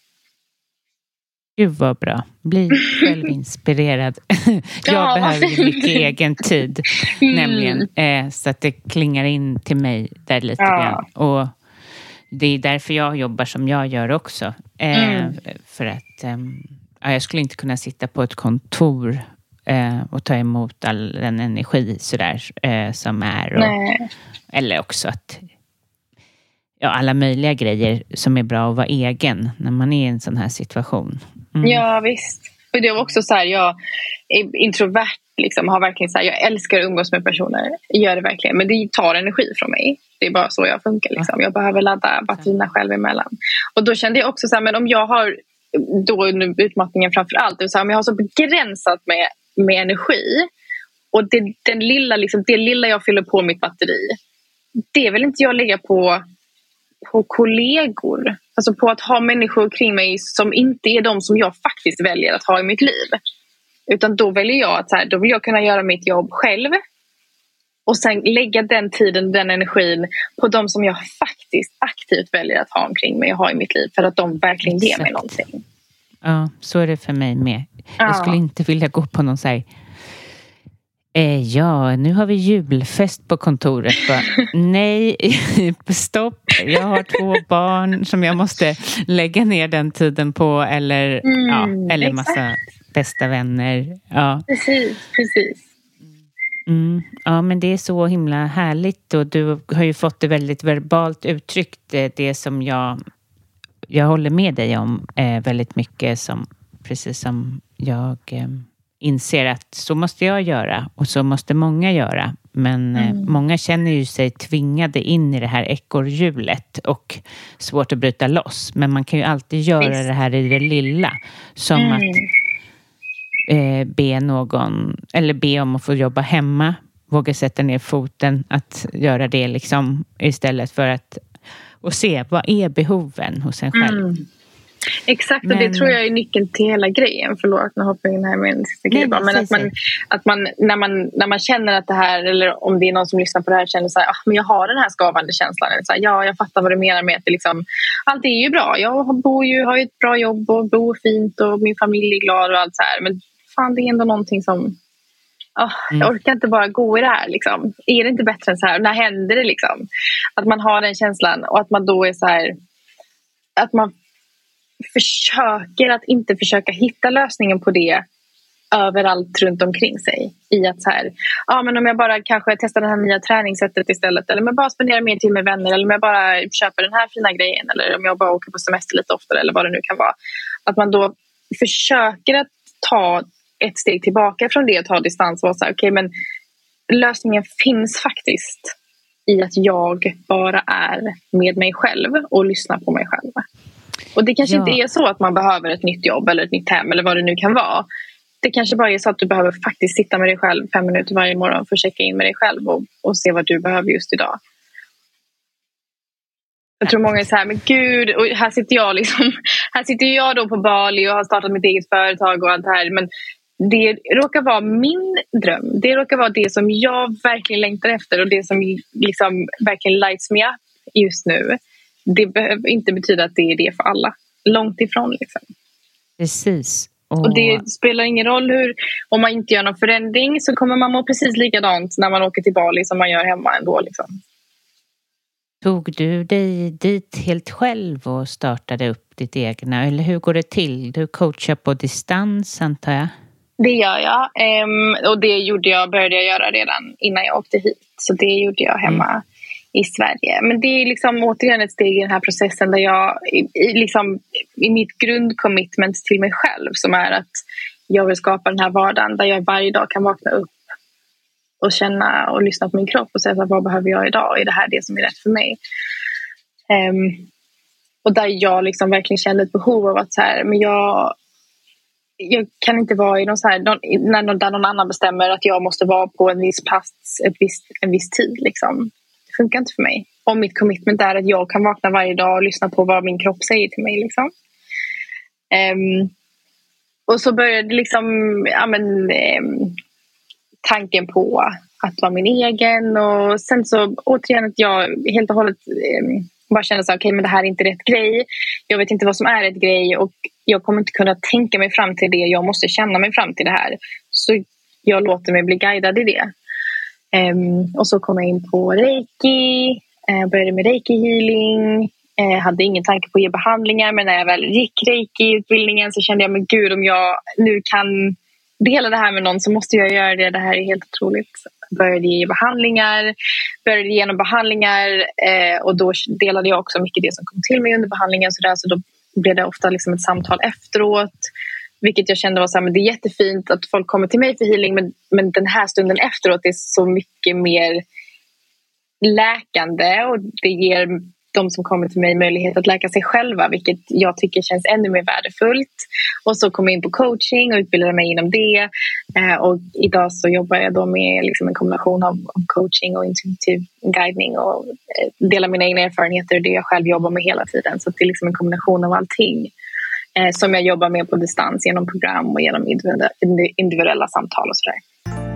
Gud vad bra. Bli själv inspirerad. Jag ja. behöver mycket egen tid mm. nämligen eh, så att det klingar in till mig där lite ja. grann och det är därför jag jobbar som jag gör också. Eh, mm. För att eh, ja, jag skulle inte kunna sitta på ett kontor eh, och ta emot all den energi sådär, eh, som är. Och, eller också att ja, alla möjliga grejer som är bra att vara egen när man är i en sån här situation. Mm. Ja, visst. Och det var också så här, jag är introvert. Liksom, har verkligen så här, jag älskar att umgås med personer. Jag gör det verkligen. Men det tar energi från mig. Det är bara så jag funkar. Liksom. Jag behöver ladda batterierna själv emellan. Och då kände jag också så här, men om jag har då utmattningen framför allt. Det så här, om jag har så begränsat med, med energi. Och det, den lilla, liksom, det lilla jag fyller på mitt batteri. Det vill inte jag lägga på på kollegor. Alltså på att ha människor kring mig som inte är de som jag faktiskt väljer att ha i mitt liv. Utan då väljer jag att så här, då vill jag kunna göra mitt jobb själv. Och sen lägga den tiden, den energin på de som jag faktiskt aktivt väljer att ha omkring mig och ha i mitt liv. För att de verkligen ger mig någonting. Ja, så är det för mig med. Ja. Jag skulle inte vilja gå på någon så här... Eh, ja, nu har vi julfest på kontoret. Bara, nej, stopp. Jag har två barn som jag måste lägga ner den tiden på. Eller, mm, ja, eller massa bästa vänner. Ja. Precis, precis. Mm, ja, men det är så himla härligt. Och du har ju fått det väldigt verbalt uttryckt. Det som jag, jag håller med dig om eh, väldigt mycket. Som, precis som jag... Eh, inser att så måste jag göra och så måste många göra. Men mm. eh, många känner ju sig tvingade in i det här ekorrhjulet och svårt att bryta loss. Men man kan ju alltid göra Visst. det här i det lilla. Som mm. att eh, be någon, eller be om att få jobba hemma. Våga sätta ner foten, att göra det liksom istället för att och se vad är behoven hos en själv. Mm. Exakt, och men... det tror jag är nyckeln till hela grejen. Förlåt, nu hoppar jag in här med en sista grej. Men, men att, man, att man, när man när man känner att det här, eller om det är någon som lyssnar på det här, känner så här, ah, men jag har den här skavande känslan. Så här, ja, jag fattar vad du menar med att det liksom, allt är ju bra. Jag bor ju, har ju ett bra jobb och bor fint och min familj är glad och allt så här. Men fan, det är ändå någonting som... Oh, mm. Jag orkar inte bara gå i det här liksom. Är det inte bättre än så här? När händer det liksom? Att man har den känslan och att man då är så här, att man försöker att inte försöka hitta lösningen på det överallt runt omkring sig. I att så här, ja men om jag bara kanske testar det här nya träningssättet istället, eller om jag bara spenderar mer tid med vänner, eller om jag bara köper den här fina grejen, eller om jag bara åker på semester lite oftare, eller vad det nu kan vara. Att man då försöker att ta ett steg tillbaka från det och ta distans och vara så här, okej, men lösningen finns faktiskt i att jag bara är med mig själv och lyssnar på mig själv. Och det kanske ja. inte är så att man behöver ett nytt jobb eller ett nytt hem eller vad det nu kan vara. Det kanske bara är så att du behöver faktiskt sitta med dig själv fem minuter varje morgon för att checka in med dig själv och, och se vad du behöver just idag. Jag tror många är så här, men gud, och här sitter jag liksom, här sitter jag då på Bali och har startat mitt eget företag och allt det här, men det råkar vara min dröm. Det råkar vara det som jag verkligen längtar efter och det som liksom verkligen lights me up just nu. Det behöver inte betyda att det är det för alla. Långt ifrån liksom. Precis. Och, och det spelar ingen roll hur, om man inte gör någon förändring så kommer man må precis likadant när man åker till Bali som man gör hemma ändå liksom. Tog du dig dit helt själv och startade upp ditt egna? Eller hur går det till? Du coachar på distans, antar jag? Det gör jag. Um, och det gjorde jag, började jag göra redan innan jag åkte hit. Så det gjorde jag hemma mm. i Sverige. Men det är liksom återigen ett steg i den här processen där jag i, liksom, i mitt grundcommitment till mig själv, som är att jag vill skapa den här vardagen där jag varje dag kan vakna upp och känna och lyssna på min kropp och säga vad behöver jag idag? Är det här det som är rätt för mig? Um, och där jag liksom verkligen kände ett behov av att så här, men jag, jag kan inte vara i någon så här, någon, när någon, där någon annan bestämmer att jag måste vara på en viss plats ett visst, en viss tid. Liksom. Det funkar inte för mig. Och mitt commitment är att jag kan vakna varje dag och lyssna på vad min kropp säger till mig. Liksom. Um, och så började liksom, ja men... Um, tanken på att vara min egen och sen så återigen att jag helt och hållet eh, bara kände så okej, okay, men det här är inte rätt grej. Jag vet inte vad som är rätt grej och jag kommer inte kunna tänka mig fram till det. Jag måste känna mig fram till det här. Så jag låter mig bli guidad i det. Um, och så kom jag in på reiki, uh, började med reiki healing. Uh, hade ingen tanke på att ge behandlingar, men när jag väl gick reiki-utbildningen så kände jag, men gud, om jag nu kan dela det här med någon så måste jag göra det. Det här är helt otroligt. Började ge behandlingar, började genom behandlingar eh, och då delade jag också mycket det som kom till mig under behandlingen. Så, där, så då blev det ofta liksom ett samtal efteråt, vilket jag kände var så här, men det är jättefint att folk kommer till mig för healing, men, men den här stunden efteråt är så mycket mer läkande och det ger de som kommer till mig möjlighet att läka sig själva, vilket jag tycker känns ännu mer värdefullt. Och så kom jag in på coaching och utbildade mig inom det. Eh, och idag så jobbar jag då med liksom en kombination av, av coaching och intuitiv guidning och eh, delar mina egna erfarenheter och det jag själv jobbar med hela tiden. Så det är liksom en kombination av allting eh, som jag jobbar med på distans genom program och genom individuella, individuella samtal och sådär.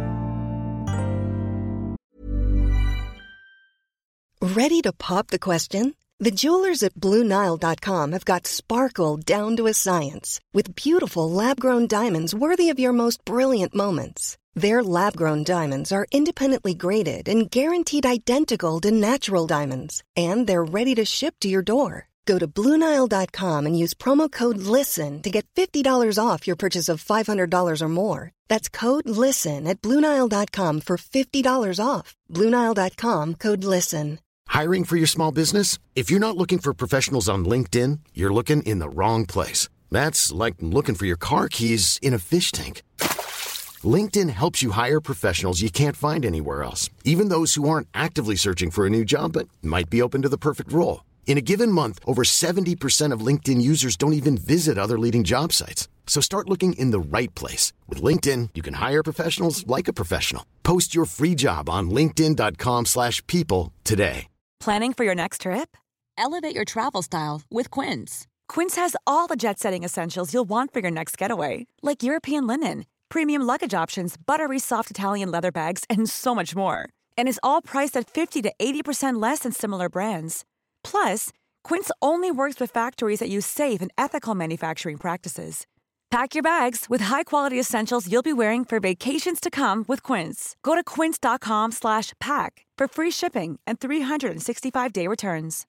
Ready to pop the question? The jewelers at Blue Nile dot com have got sparkle down to a science with beautiful lab-grown diamonds worthy of your most brilliant moments. Their lab-grown diamonds are independently graded and guaranteed identical to natural diamonds, and they're ready to ship to your door. Go to Blue Nile dot com and use promo code LISTEN to get fifty dollars off your purchase of five hundred dollars or more. That's code LISTEN at Blue Nile dot com for fifty dollars off. Blue Nile dot com, code LISTEN. Hiring for your small business? If you're not looking for professionals on LinkedIn, you're looking in the wrong place. That's like looking for your car keys in a fish tank. LinkedIn helps you hire professionals you can't find anywhere else, even those who aren't actively searching for a new job but might be open to the perfect role. In a given month, over seventy percent of LinkedIn users don't even visit other leading job sites. So start looking in the right place. With LinkedIn, you can hire professionals like a professional. Post your free job on linkedin dot com slash people today. Planning for your next trip? Elevate your travel style with Quince. Quince has all the jet-setting essentials you'll want for your next getaway, like European linen, premium luggage options, buttery soft Italian leather bags, and so much more. And is all priced at fifty to eighty percent less than similar brands. Plus, Quince only works with factories that use safe and ethical manufacturing practices. Pack your bags with high-quality essentials you'll be wearing for vacations to come with Quince. Go to quince dot com slash pack for free shipping and three sixty-five day returns.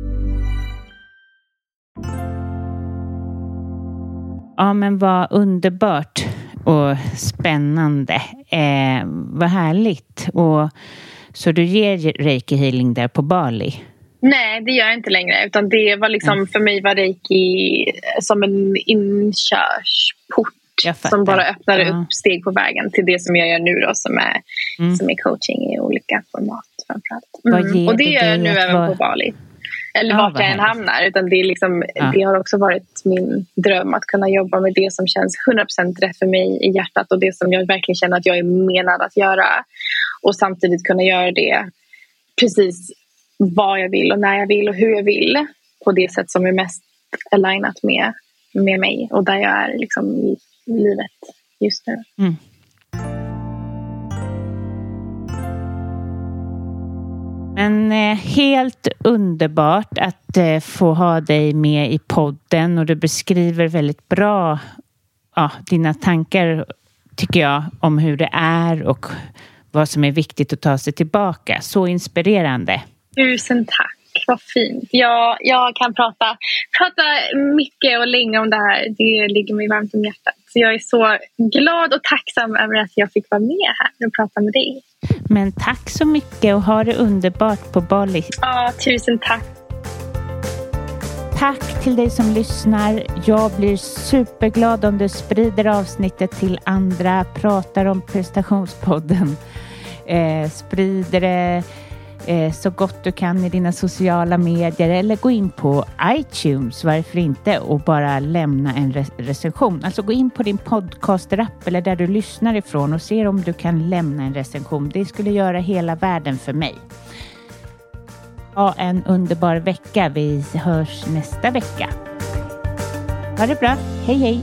Ja, men vad underbart och spännande. Eh, vad härligt. Och, så du ger reiki healing där på Bali? Nej, det gör jag inte längre. Utan det var liksom, mm. för mig var reiki som en inkörsport som bara öppnade ja. upp steg på vägen till det som jag gör nu då, som är, mm. som är coaching i olika format framförallt. Mm. Och det gör jag nu även var... på Bali. Eller ja, vart jag än hamnar. Utan det, är liksom, ja. det har också varit min dröm att kunna jobba med det som känns hundra procent rätt för mig i hjärtat och det som jag verkligen känner att jag är menad att göra. Och samtidigt kunna göra det precis vad jag vill och när jag vill och hur jag vill på det sätt som är mest alignat med, med mig och där jag är liksom i livet just nu. Mm. Men eh, helt underbart att eh, få ha dig med i podden och du beskriver väldigt bra ja, dina tankar tycker jag om hur det är och vad som är viktigt att ta sig tillbaka. Så inspirerande. Tusen tack, vad fint. Jag, jag kan prata, prata mycket och länge om det här. Det ligger mig varmt om hjärtat. Så jag är så glad och tacksam över att jag fick vara med här och prata med dig. Men tack så mycket och ha det underbart på Bali. Ja, tusen tack. Tack till dig som lyssnar. Jag blir superglad om du sprider avsnittet till andra. Pratar om prestationspodden. Eh, sprider det eh, så gott du kan i dina sociala medier. Eller gå in på iTunes, varför inte? Och bara lämna en re- recension. Alltså gå in på din podcaster-app eller där du lyssnar ifrån. Och se om du kan lämna en recension. Det skulle göra hela världen för mig. Ha en underbar vecka. Vi hörs nästa vecka. Ha det bra. Hej hej.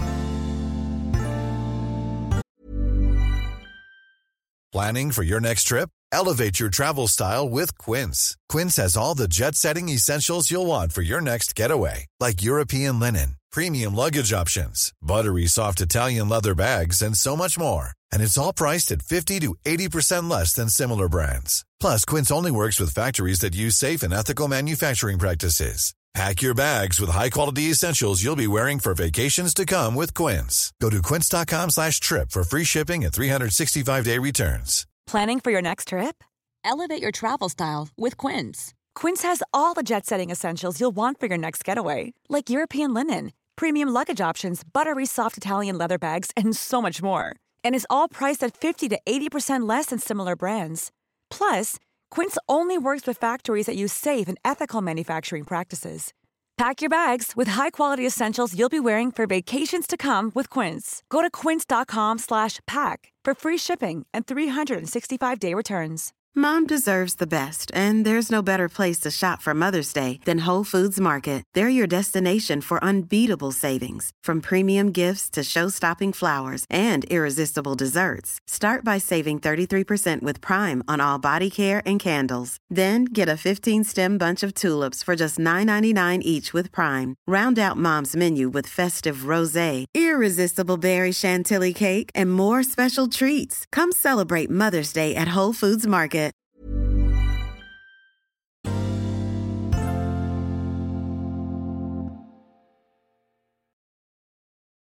Planning for your next trip? Elevate your travel style with Quince. Quince has all the jet-setting essentials you'll want for your next getaway, like European linen, premium luggage options, buttery soft Italian leather bags, and so much more. And it's all priced at fifty to eighty percent less than similar brands. Plus, Quince only works with factories that use safe and ethical manufacturing practices. Pack your bags with high-quality essentials you'll be wearing for vacations to come with Quince. Go to quince dot com slash trip for free shipping and three sixty-five day returns. Planning for your next trip? Elevate your travel style with Quince. Quince has all the jet-setting essentials you'll want for your next getaway, like European linen, premium luggage options, buttery soft Italian leather bags, and so much more. And is all priced at fifty to eighty percent less than similar brands. Plus, Quince only works with factories that use safe and ethical manufacturing practices. Pack your bags with high-quality essentials you'll be wearing for vacations to come with Quince. Go to quince.com slash pack for free shipping and three sixty-five day returns. Mom deserves the best, and there's no better place to shop for Mother's Day than Whole Foods Market. They're your destination for unbeatable savings, from premium gifts to show-stopping flowers and irresistible desserts. Start by saving thirty-three percent with Prime on all body care and candles. Then get a fifteen-stem bunch of tulips for just nine ninety-nine each with Prime. Round out Mom's menu with festive rosé, irresistible berry chantilly cake, and more special treats. Come celebrate Mother's Day at Whole Foods Market.